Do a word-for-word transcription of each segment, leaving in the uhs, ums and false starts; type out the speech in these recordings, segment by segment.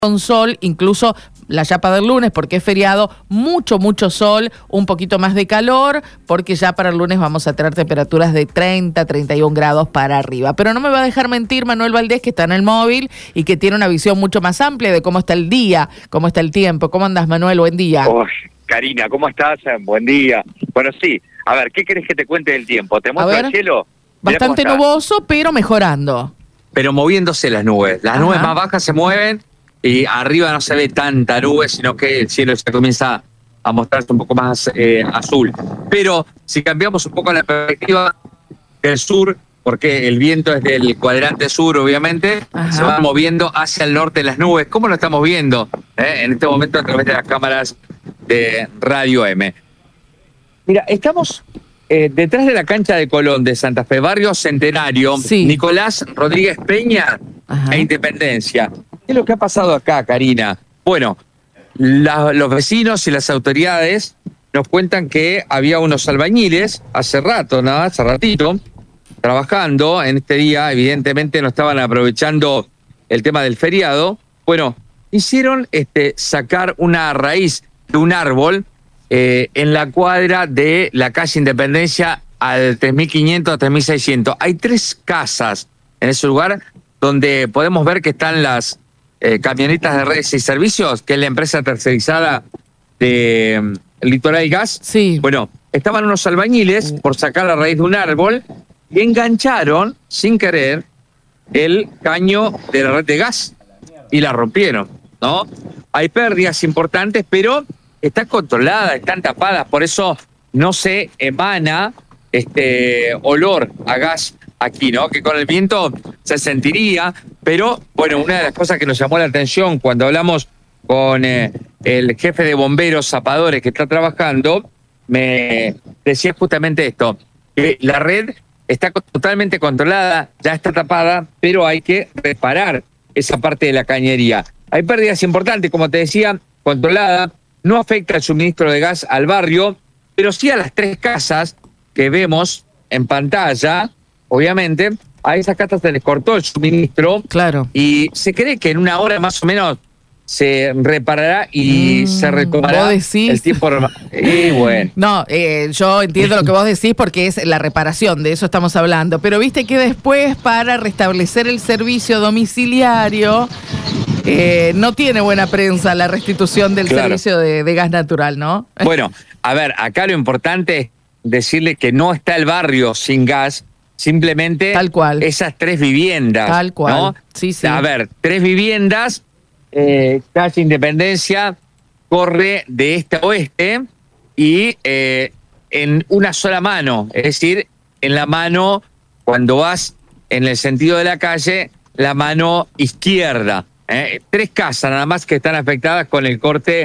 con sol, incluso la chapa del lunes, porque es feriado, mucho, mucho sol, un poquito más de calor, porque ya para el lunes vamos a tener temperaturas de treinta, treinta y un grados para arriba. Pero no me va a dejar mentir Manuel Valdés, que está en el móvil y que tiene una visión mucho más amplia de cómo está el día, cómo está el tiempo. ¿Cómo andás, Manuel? Buen día. Oh, Karina, ¿cómo estás? Buen día. Bueno, sí, a ver, ¿qué querés que te cuente del tiempo? ¿Te muestro el cielo? Mirá bastante nuboso, pero mejorando. Pero moviéndose las nubes. Las Ajá. nubes más bajas se mueven y arriba no se ve tanta nube, sino que el cielo ya comienza a mostrarse un poco más eh, azul. Pero si cambiamos un poco la perspectiva del sur, porque el viento es del cuadrante sur, obviamente, Ajá. se van moviendo hacia el norte las nubes. ¿Cómo lo estamos viendo eh, en este momento a través de las cámaras de Radio M? Mira, estamos eh, detrás de la cancha de Colón de Santa Fe, barrio Centenario, sí. Nicolás Rodríguez Peña Ajá. e Independencia. ¿Qué es lo que ha pasado acá, Karina? Bueno, la, los vecinos y las autoridades nos cuentan que había unos albañiles hace rato, nada, hace ratito, trabajando en este día. Evidentemente no estaban aprovechando el tema del feriado. Bueno, hicieron este, sacar una raíz de un árbol eh, en la cuadra de la calle Independencia al tres mil quinientos a tres mil seiscientos. Hay tres casas en ese lugar donde podemos ver que están las eh, camionetas de redes y servicios, que es la empresa tercerizada de um, Litoral Gas. Sí. Bueno, estaban unos albañiles por sacar la raíz de un árbol y engancharon, sin querer, el caño de la red de gas y la rompieron, ¿no? Hay pérdidas importantes, pero están controladas, están tapadas, por eso no se emana este olor a gas aquí, ¿no? Que con el viento se sentiría, pero bueno, una de las cosas que nos llamó la atención cuando hablamos con eh, el jefe de bomberos zapadores que está trabajando, me decía justamente esto, que la red está totalmente controlada, ya está tapada, pero hay que reparar esa parte de la cañería. Hay pérdidas importantes, como te decía, controlada, no afecta el suministro de gas al barrio, pero sí a las tres casas que vemos en pantalla. Obviamente, a esas casas se les cortó el suministro. Claro. Y se cree que en una hora más o menos se reparará y mm, se retomará el tiempo normal. Y bueno. No, eh, yo entiendo lo que vos decís porque es la reparación, de eso estamos hablando. Pero viste que después, para restablecer el servicio domiciliario, eh, no tiene buena prensa la restitución del claro. servicio de, de gas natural, ¿no? Bueno, a ver, acá lo importante es decirle que no está el barrio sin gas, simplemente Tal cual. esas tres viviendas. Tal cual. ¿no? Sí, sí. A ver, tres viviendas. Eh, calle Independencia corre de este a oeste y eh, en una sola mano, es decir, en la mano, cuando vas en el sentido de la calle, la mano izquierda. Eh, tres casas nada más que están afectadas con el corte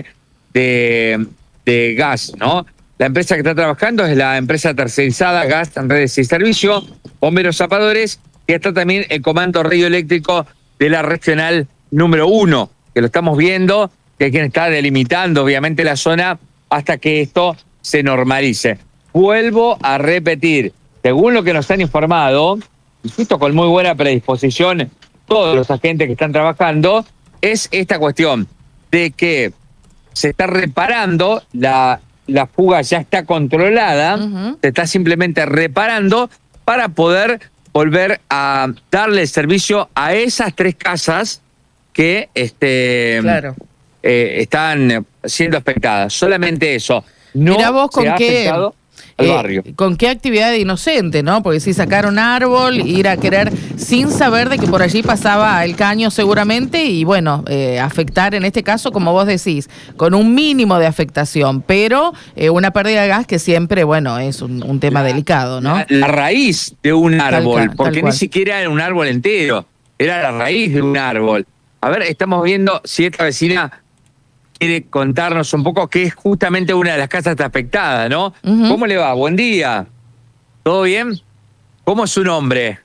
de, de gas, ¿no? La empresa que está trabajando es la empresa tercerizada Gas en Redes y Servicios, Bomberos Zapadores, y está también el Comando Radioeléctrico de la Regional número uno, que lo estamos viendo, que es quien está delimitando obviamente la zona hasta que esto se normalice. Vuelvo a repetir, según lo que nos han informado, insisto, con muy buena predisposición todos los agentes que están trabajando, es esta cuestión de que se está reparando, la, la fuga ya está controlada, uh-huh. se está simplemente reparando para poder volver a darle el servicio a esas tres casas que este, claro. eh, están siendo afectadas. Solamente eso. No Mirá vos con se ha qué, afectado al eh, barrio. Con qué actividad inocente, ¿no? Porque si sacar un árbol, ir a querer, sin saber de que por allí pasaba el caño seguramente, y bueno, eh, afectar en este caso, como vos decís, con un mínimo de afectación, pero eh, una pérdida de gas que siempre, bueno, es un, un tema la, delicado, ¿no? La, la raíz de un árbol, tal, porque tal ni siquiera era un árbol entero, era la raíz de un árbol. A ver, estamos viendo si esta vecina quiere contarnos un poco que es justamente una de las casas afectadas, ¿no? Uh-huh. ¿Cómo le va? Buen día. ¿Todo bien? ¿Cómo es su nombre?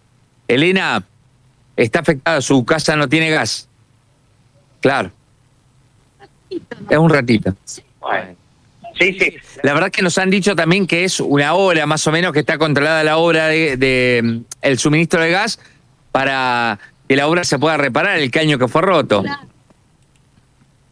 Elena, está afectada, su casa no tiene gas. Claro. Es un ratito. Bueno. Sí, sí. La verdad que nos han dicho también que es una hora más o menos que está controlada la obra de, de el suministro de gas para que la obra se pueda reparar, el caño que fue roto.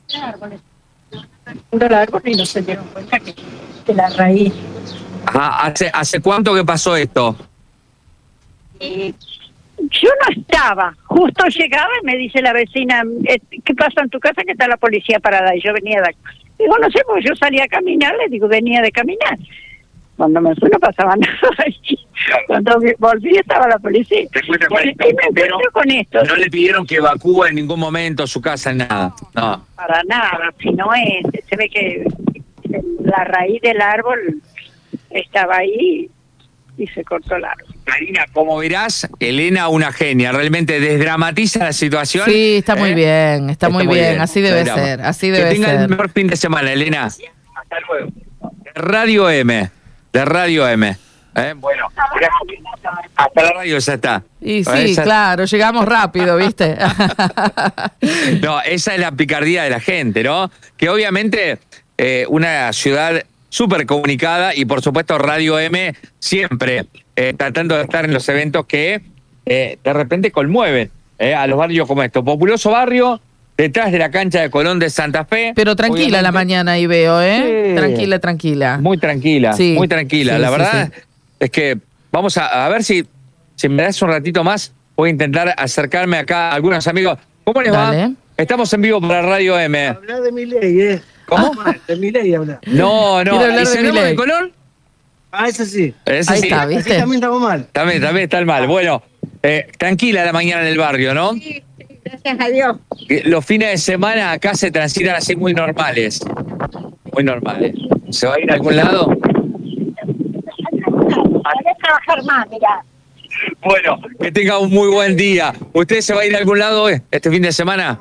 el árbol y no se dieron cuenta que, que la raíz. Ajá, ¿hace, ¿hace cuánto que pasó esto? Eh, yo no estaba, justo llegaba y me dice la vecina, ¿qué pasa en tu casa? Que está la policía parada. Y yo venía de acá. Digo, no sé, porque yo salía a caminar, le digo, venía de caminar. Cuando me fui no pasaba nada. Cuando volví estaba la policía. Te encuentras con Y esto, me encuentro pero con esto. no le pidieron que evacúe en ningún momento su casa, nada. No. Para nada, si no es, se ve que la raíz del árbol estaba ahí y se cortó el árbol. Karina, como verás, Elena una genia, realmente desdramatiza la situación. Sí, está muy ¿eh? bien, está, muy bien, así debe Drama. ser, así debe que tenga ser. el mejor fin de semana, Elena. Hasta luego. De Radio M, de Radio M. ¿eh? Bueno, hasta la radio ya está. Y sí, Esa- claro, llegamos rápido, ¿viste? No, esa es la picardía de la gente, ¿no? Que obviamente eh, una ciudad súper comunicada y por supuesto Radio M siempre eh, tratando de estar en los eventos que eh, de repente conmueven eh, a los barrios como esto. Populoso barrio, detrás de la cancha de Colón de Santa Fe. Pero tranquila la Obviamente, mañana ahí veo, ¿eh? Sí. Tranquila, tranquila. Muy tranquila, Sí, muy tranquila. sí, la sí, verdad es que vamos a, a ver si, si me das un ratito más, voy a intentar acercarme acá a algunos amigos. ¿Cómo les Dale. va? Estamos en vivo para Radio M. Hablar de mi ley, ¿eh? ¿Cómo? De mi ley hablar. No, no. Quiero hablar ¿Y de si hablamos Milei. de Colón? Ah, eso sí. Ese Ahí sí. está, Así ¿viste? también estamos mal. También, también está el mal. Bueno, eh, tranquila la mañana en el barrio, ¿no? Gracias a Dios. Que los fines de semana acá se transitan así muy normales. Muy normales. ¿Se va a ir a algún lado? Hay que trabajar más, mira. Bueno, que tenga un muy buen día. ¿Usted se va a ir a algún lado eh, este fin de semana?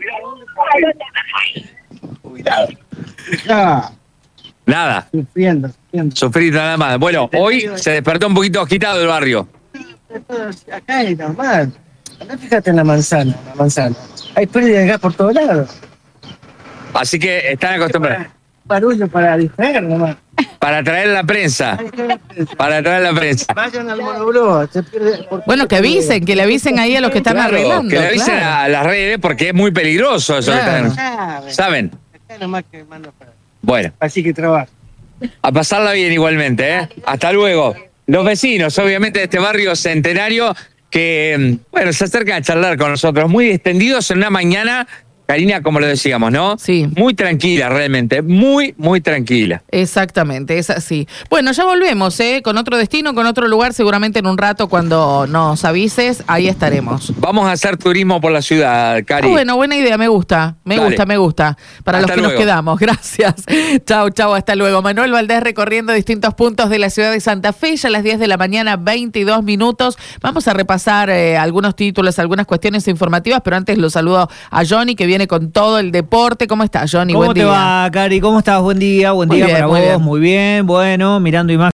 Ah, Nada. sufriendo, sufriendo. Sufrir nada más. Bueno, hoy se despertó un poquito agitado el barrio. Acá es normal. Andá, fíjate en la manzana, la manzana. Hay pérdida de gas por todos lados. Así que están acostumbrados. Barullo para distraer nomás. Para traer la prensa. Para traer la prensa. Vayan al monoblo. Se pierde por- Bueno, que avisen, que le avisen ahí a los que están Claro, arreglando. que le avisen claro. a las redes porque es muy peligroso eso. que Claro. están- Saben. ¿Saben? Acá nomás que mando para. Bueno, Así que trabaja. a pasarla bien igualmente, ¿eh? Hasta luego. Los vecinos, obviamente, de este barrio centenario que, bueno, se acercan a charlar con nosotros, muy extendidos en una mañana, Karina, como lo decíamos, ¿no? Sí. Muy tranquila, realmente, muy, muy tranquila. Exactamente, es así. Bueno, ya volvemos, ¿eh? Con otro destino, con otro lugar, seguramente en un rato cuando nos avises, ahí estaremos. Vamos a hacer turismo por la ciudad, Cari. Ah, bueno, buena idea, me gusta, me Dale. gusta, me gusta. Para Hasta los que luego. nos quedamos, gracias. Chau, chau, hasta luego. Manuel Valdés recorriendo distintos puntos de la ciudad de Santa Fe, ya a las diez de la mañana, veintidós minutos. Vamos a repasar eh, algunos títulos, algunas cuestiones informativas, pero antes lo saludo a Johnny, que viene con todo el deporte. ¿Cómo estás, Johnny? ¿Cómo Buen te día. va, Cari? ¿Cómo estás? Buen día, buen Muy día bien, para muy vos. bien. Muy bien, bueno, mirando imágenes.